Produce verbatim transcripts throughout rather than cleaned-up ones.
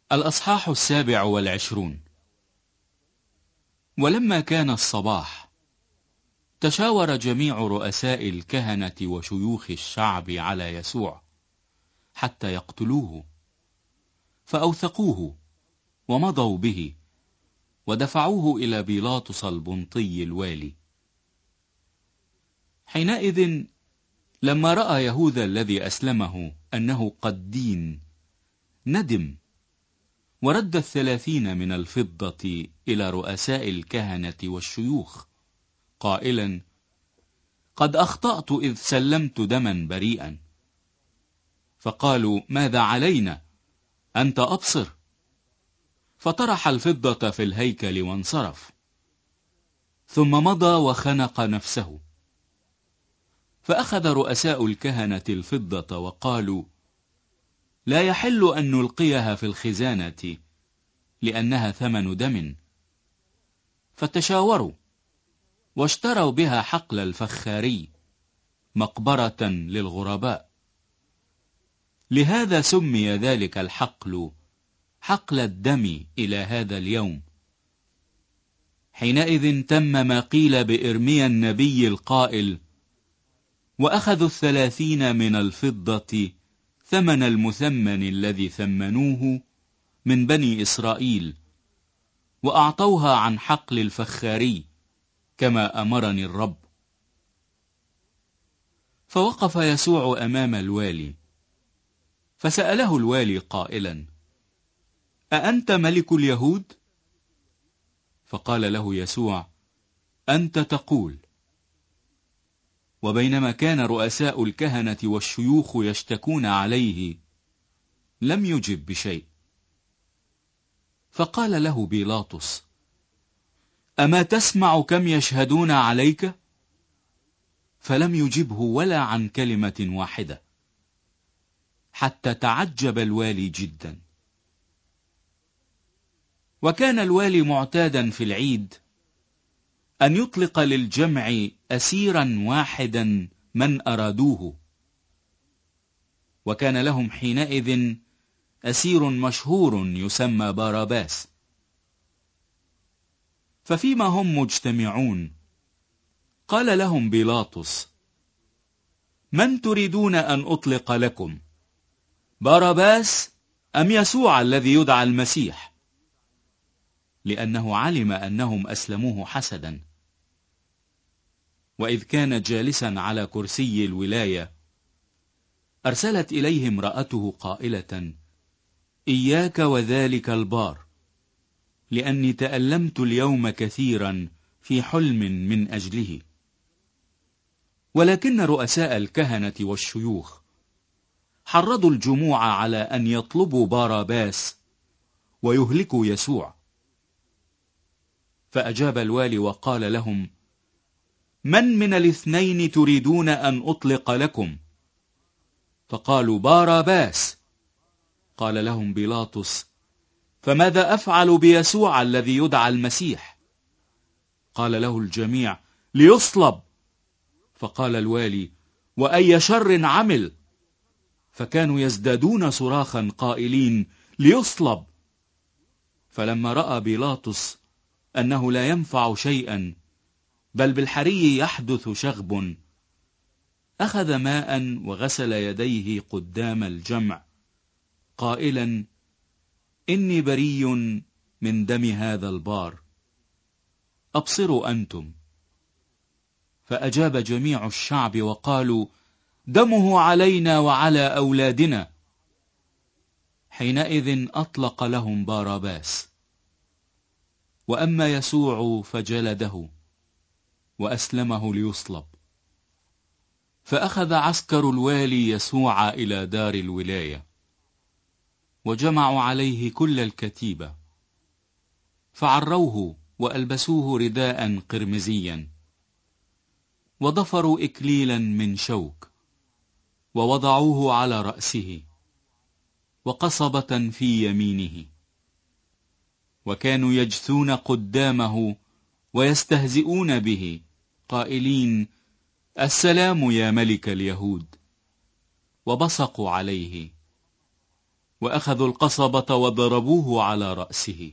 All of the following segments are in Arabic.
الأصحاح السابع والعشرون. ولما كان الصباح تشاور جميع رؤساء الكهنة وشيوخ الشعب على يسوع حتى يقتلوه، فأوثقوه ومضوا به ودفعوه إلى بيلاطس البنطي الوالي. حينئذ لما رأى يهوذا الذي أسلمه أنه قد دين، ندم ورد الثلاثين من الفضة إلى رؤساء الكهنة والشيوخ قائلا: قد أخطأت إذ سلمت دما بريئا. فقالوا: ماذا علينا؟ أنت أبصر. فطرح الفضة في الهيكل وانصرف، ثم مضى وخنق نفسه. فأخذ رؤساء الكهنة الفضة وقالوا: لا يحل أن نلقيها في الخزانة لأنها ثمن دم. فتشاوروا واشتروا بها حقل الفخاري، مقبرة للغرباء. لهذا سمي ذلك الحقل حقل الدم إلى هذا اليوم. حينئذ تم ما قيل بإرميا النبي القائل: وأخذوا الثلاثين من الفضة ثمن المثمن الذي ثمنوه من بني إسرائيل، وأعطوها عن حقل الفخاري كما أمرني الرب. فوقف يسوع أمام الوالي، فسأله الوالي قائلا: أأنت ملك اليهود؟ فقال له يسوع: أنت تقول. وبينما كان رؤساء الكهنة والشيوخ يشتكون عليه، لم يجب بشيء. فقال له بيلاطس: أما تسمع كم يشهدون عليك؟ فلم يجبه ولا عن كلمة واحدة، حتى تعجب الوالي جدا. وكان الوالي معتادا في العيد أن يطلق للجمع أسيرا واحدا من أرادوه، وكان لهم حينئذ أسير مشهور يسمى باراباس. ففيما هم مجتمعون قال لهم بيلاطس: من تريدون أن أطلق لكم، باراباس أم يسوع الذي يدعى المسيح؟ لأنه علم أنهم أسلموه حسدا. وإذ كان جالسا على كرسي الولاية، أرسلت إليه امرأته قائلة: إياك وذلك البار، لأني تألمت اليوم كثيرا في حلم من أجله. ولكن رؤساء الكهنة والشيوخ حرضوا الجموع على أن يطلبوا باراباس ويهلكوا يسوع. فأجاب الوالي وقال لهم: من من الاثنين تريدون أن أطلق لكم؟ فقالوا: باراباس. قال لهم بيلاطس: فماذا أفعل بيسوع الذي يدعى المسيح؟ قال له الجميع: ليصلب. فقال الوالي: وأي شر عمل؟ فكانوا يزدادون صراخا قائلين: ليصلب. فلما رأى بيلاطس أنه لا ينفع شيئا، بل بالحري يحدث شغب، أخذ ماء وغسل يديه قدام الجمع قائلا: إني بريء من دم هذا البار، أبصروا أنتم. فأجاب جميع الشعب وقالوا: دمه علينا وعلى أولادنا. حينئذ أطلق لهم باراباس. وأما يسوع فجلده وأسلمه ليصلب. فأخذ عسكر الوالي يسوع إلى دار الولاية، وجمعوا عليه كل الكتيبة، فعروه وألبسوه رداء قرمزيا، وضفروا إكليلا من شوك، ووضعوه على رأسه، وقصبة في يمينه. وكانوا يجثون قدامه ويستهزئون به قائلين: السلام يا ملك اليهود. وبصقوا عليه. وأخذوا القصبة وضربوه على رأسه.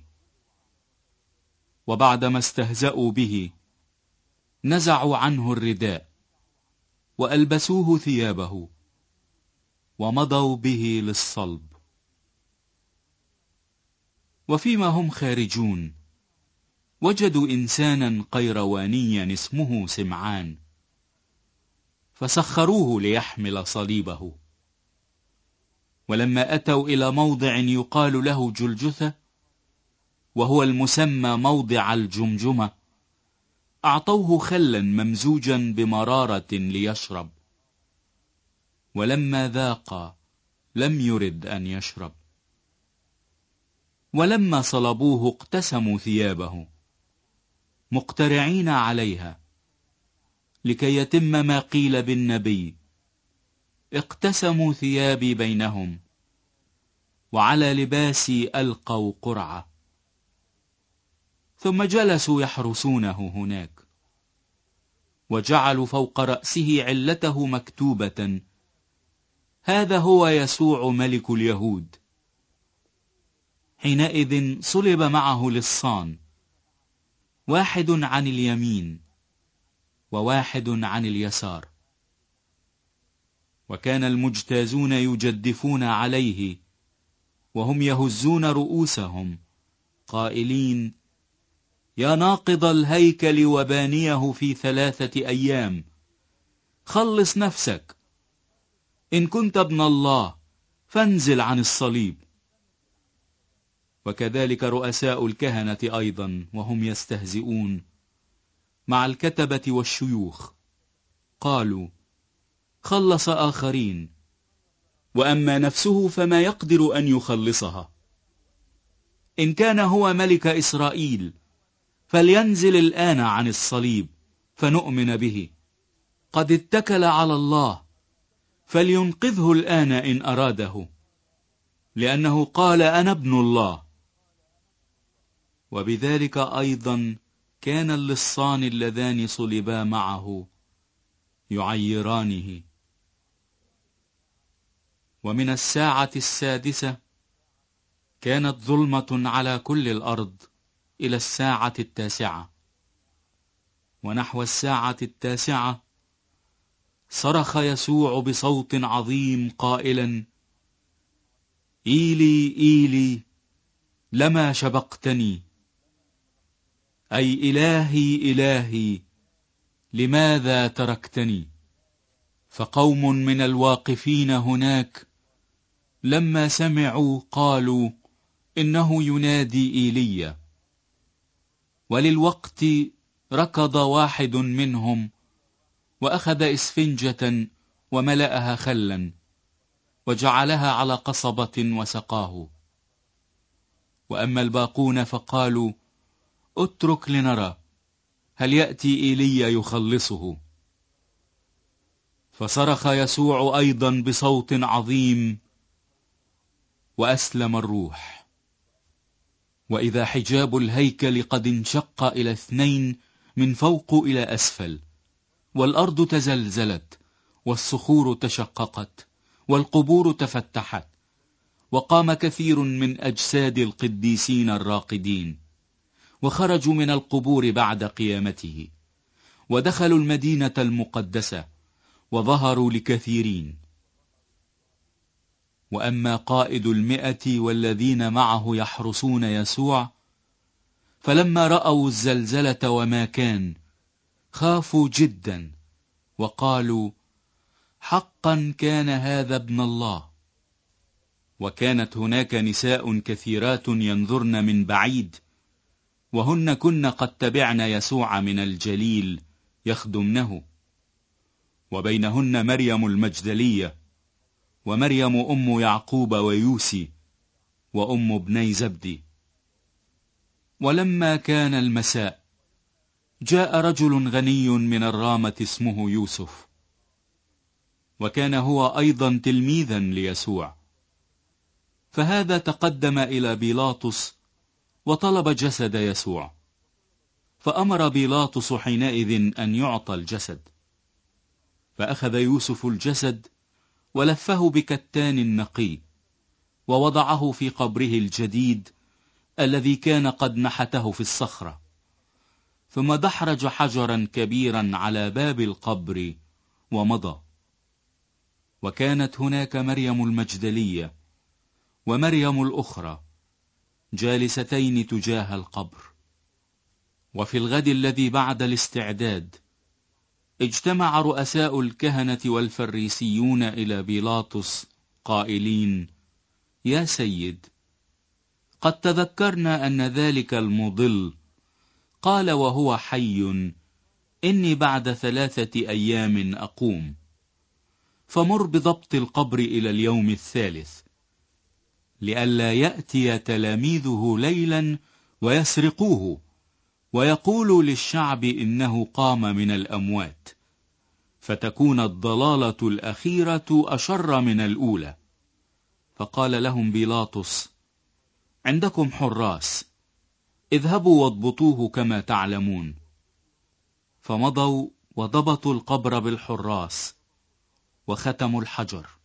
وبعدما استهزأوا به نزعوا عنه الرداء وألبسوه ثيابه ومضوا به للصلب. وفيما هم خارجون وجدوا إنسانا قيروانيا اسمه سمعان، فسخروه ليحمل صليبه. ولما أتوا إلى موضع يقال له جلجثة، وهو المسمى موضع الجمجمة، أعطوه خلا ممزوجا بمرارة ليشرب، ولما ذاق لم يرد أن يشرب. ولما صلبوه اقتسموا ثيابه مقترعين عليها، لكي يتم ما قيل بالنبي: اقتسموا ثيابي بينهم، وعلى لباسي ألقوا قرعة. ثم جلسوا يحرسونه هناك، وجعلوا فوق رأسه علته مكتوبة: هذا هو يسوع ملك اليهود. حينئذ صلب معه لصان، واحد عن اليمين وواحد عن اليسار. وكان المجتازون يجدفون عليه وهم يهزون رؤوسهم قائلين: يا ناقض الهيكل وبانيه في ثلاثة أيام، خلص نفسك، إن كنت ابن الله فانزل عن الصليب. وكذلك رؤساء الكهنة أيضا وهم يستهزئون مع الكتبة والشيوخ قالوا: خلص آخرين، وأما نفسه فما يقدر أن يخلصها. إن كان هو ملك إسرائيل فلينزل الآن عن الصليب فنؤمن به. قد اتكل على الله، فلينقذه الآن إن أراده، لأنه قال: أنا ابن الله. وبذلك أيضا كان اللصان اللذان صلبا معه يعيرانه. ومن الساعة السادسة كانت ظلمة على كل الأرض إلى الساعة التاسعة. ونحو الساعة التاسعة صرخ يسوع بصوت عظيم قائلا: إيلي إيلي لما شبقتني، أي إلهي إلهي لماذا تركتني. فقوم من الواقفين هناك لما سمعوا قالوا: إنه ينادي إيليا. وللوقت ركض واحد منهم وأخذ إسفنجة وملأها خلا وجعلها على قصبة وسقاه. وأما الباقون فقالوا: اترك لنرى هل يأتي إيليا يخلصه. فصرخ يسوع أيضا بصوت عظيم وأسلم الروح. وإذا حجاب الهيكل قد انشق إلى اثنين من فوق إلى أسفل، والأرض تزلزلت والصخور تشققت والقبور تفتحت، وقام كثير من أجساد القديسين الراقدين، وخرجوا من القبور بعد قيامته، ودخلوا المدينة المقدسة وظهروا لكثيرين. وأما قائد المئة والذين معه يحرسون يسوع، فلما رأوا الزلزلة وما كان خافوا جدا وقالوا: حقا كان هذا ابن الله. وكانت هناك نساء كثيرات ينظرن من بعيد، وهن كن قد تبعن يسوع من الجليل يخدمنه، وبينهن مريم المجدلية، ومريم أم يعقوب ويوسي، وأم ابني زبدي. ولما كان المساء جاء رجل غني من الرامة اسمه يوسف، وكان هو أيضا تلميذا ليسوع. فهذا تقدم إلى بيلاطس وطلب جسد يسوع، فأمر بيلاطس حينئذ أن يعطى الجسد. فأخذ يوسف الجسد ولفه بكتان نقي، ووضعه في قبره الجديد الذي كان قد نحته في الصخرة. ثم دحرج حجرا كبيرا على باب القبر ومضى. وكانت هناك مريم المجدلية ومريم الأخرى جالستين تجاه القبر. وفي الغد الذي بعد الاستعداد اجتمع رؤساء الكهنة والفريسيون إلى بيلاطس قائلين: يا سيد، قد تذكرنا أن ذلك المضل قال وهو حي: إني بعد ثلاثة أيام أقوم. فمر بضبط القبر إلى اليوم الثالث، لئلا يأتي تلاميذه ليلا ويسرقوه ويقولوا للشعب إنه قام من الأموات، فتكون الضلالة الأخيرة أشر من الأولى. فقال لهم بيلاطس: عندكم حراس، اذهبوا واضبطوه كما تعلمون. فمضوا وضبطوا القبر بالحراس وختموا الحجر.